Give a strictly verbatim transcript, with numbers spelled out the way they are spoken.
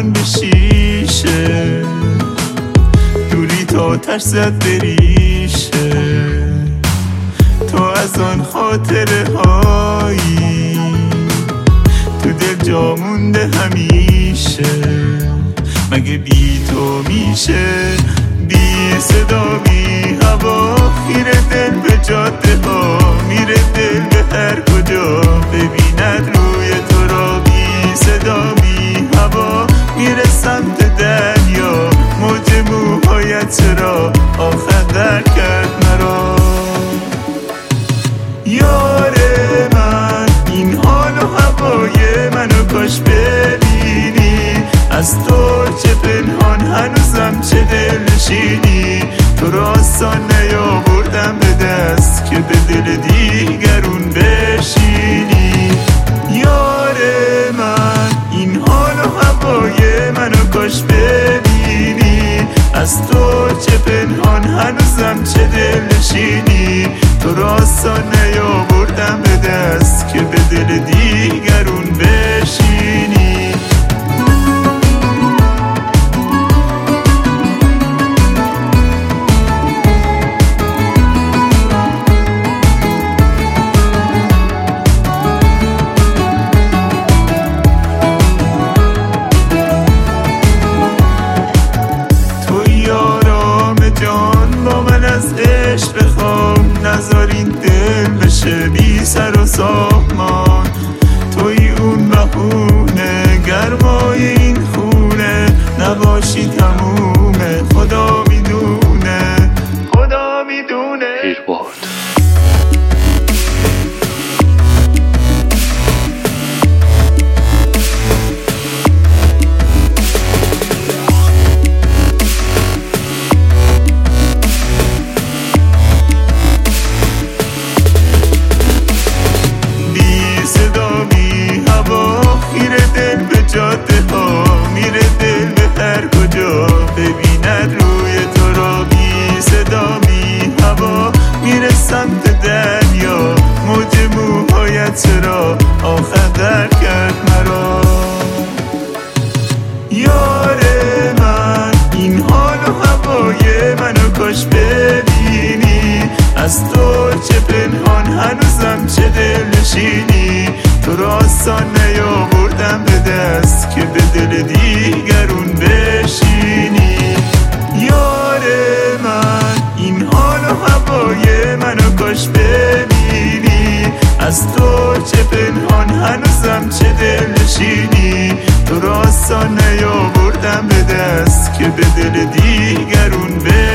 زبون به شیشه، دوری تا ترس زد بریشه. تو از آن خاطره هایی تو دل جا مونده همیشه. مگه بی تو میشه بی صدا بی هوا؟ میره دل به جاده ها، میره دل به هر کجا ببیند روی تو را. بی صدا بی هوا میره سمت دریا، موج موهایت چرا آخر در کرد مرا. یار من این حال و هوای منو کاش ببینی، از تو چه پنهان هنوزم چه دل نشینی. تو را آسان نیاوردم به دست که به دل دیگرون بشینی. یار من این حال و هوای منو کاش ببینی، از تو چه پنهان هنوزم چه دل نشینی. تو را آسان نیاوردم به دست که به دل دیگرون بشینی. از عشق بخوام نذار این دل بشه بی سر و سامان. توی اون بهونه گرمای این خونه، نباشی تمومه خدا میدونه، خدا میدونه. جاده ها میره دل به هر کجا ببیند روی تو را. بی صدا بی هوا میره سمت دریا، موج موهایت چرا آخر در کرد مرا. یار من این حال و هوای منو کاش ببینی، از تو چه پنهان هنوزم چه دل نشینی. تو را آسان نیاوردم به دست که به دل دیگرون بشینی. یار من این حال و هوای منو کاش ببینی، از تو چه پنهان هنوزم چه دل نشینی. تو را آسان نیاوردم به دست که به دل دیگرون بشینی.